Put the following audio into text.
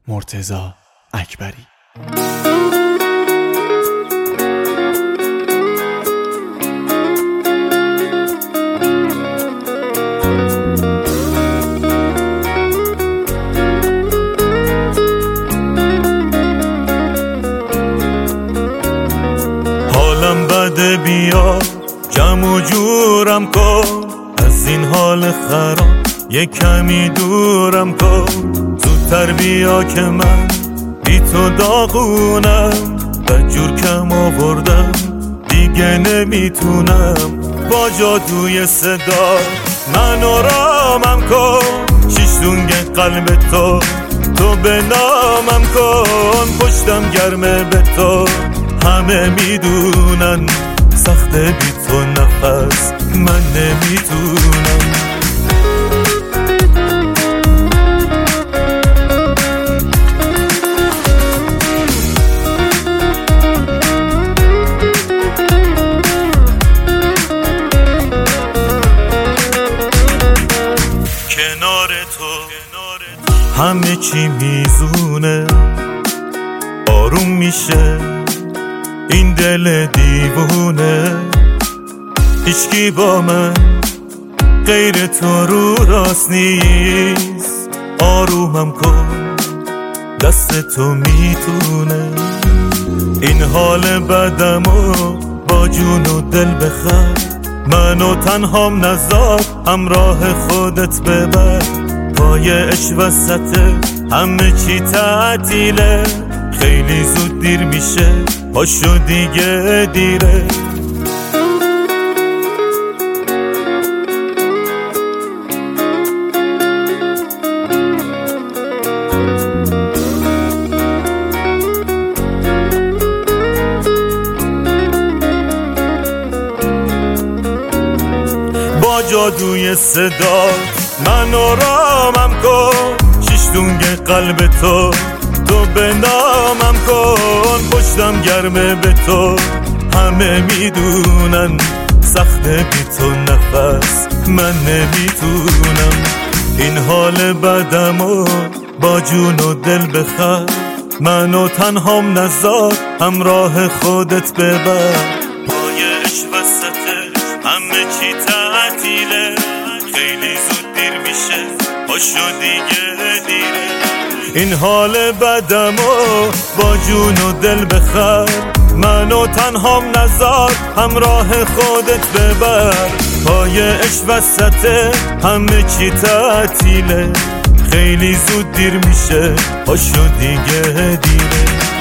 مرتضی اکبری. حالم بده، بیا جمع و جورم کن، از این حال خراب یه کمی دورم کن. زودتر بیا که من بی تو داغونم، بدجور کم آوردم دیگه نمیتونم. با جادوی صدا منو رامم کن، شیشتونگ قلب تو به نامم کن. پشتم گرمه به تو، همه میدونن سخته بی تو نفس من نمیتونم. کنار تو همه چی میزونه، آروم میشه این دل دیوونه. هیچکی با من غیر تو رو راست نیست، آرومم کن دست تو میتونه. این حال بدمو با جون و دل بخر، منو تنهام نذار همراه خودت ببر. پای عشق وسطه همه چی تعطیله، خیلی زود دیر میشه پاشو دیگه دیره. با جادوی صدا منو رامم کن، شیشتونگ قلب تو به نامم کن. پشتم گرمه به تو، همه میدونن سخته بی تو نفس من نمیتونم. این حال بدمو با جون و دل بخر، منو تنهام نذار همراه خودت ببر. پای عشق وسطه همه چی تعطیله، خیلی زود دیر میشه پاشو دیگه دیره. این حال بدمو با جون و دل بخر، منو تنهام نذار همراه خودت ببر. پای عشق وسطه همه چی تعطیله، خیلی زود دیر میشه پاشو دیگه دیره.